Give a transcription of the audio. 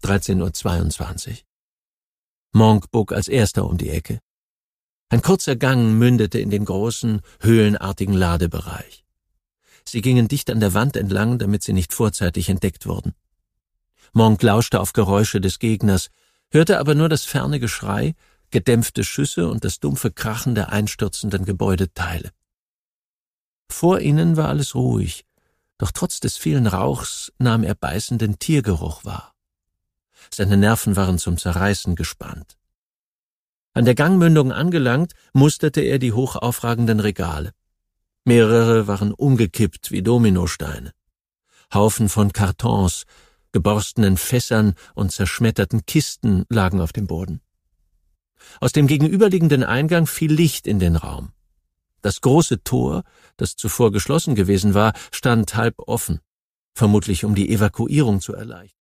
13:22 Uhr. Monk bog als erster um die Ecke. Ein kurzer Gang mündete in den großen, höhlenartigen Ladebereich. Sie gingen dicht an der Wand entlang, damit sie nicht vorzeitig entdeckt wurden. Monk lauschte auf Geräusche des Gegners, hörte aber nur das ferne Geschrei, gedämpfte Schüsse und das dumpfe Krachen der einstürzenden Gebäudeteile. Vor ihnen war alles ruhig, doch trotz des vielen Rauchs nahm er beißenden Tiergeruch wahr. Seine Nerven waren zum Zerreißen gespannt. An der Gangmündung angelangt, musterte er die hochaufragenden Regale. Mehrere waren umgekippt wie Dominosteine. Haufen von Kartons, geborstenen Fässern und zerschmetterten Kisten lagen auf dem Boden. Aus dem gegenüberliegenden Eingang fiel Licht in den Raum. Das große Tor, das zuvor geschlossen gewesen war, stand halb offen, vermutlich um die Evakuierung zu erleichtern.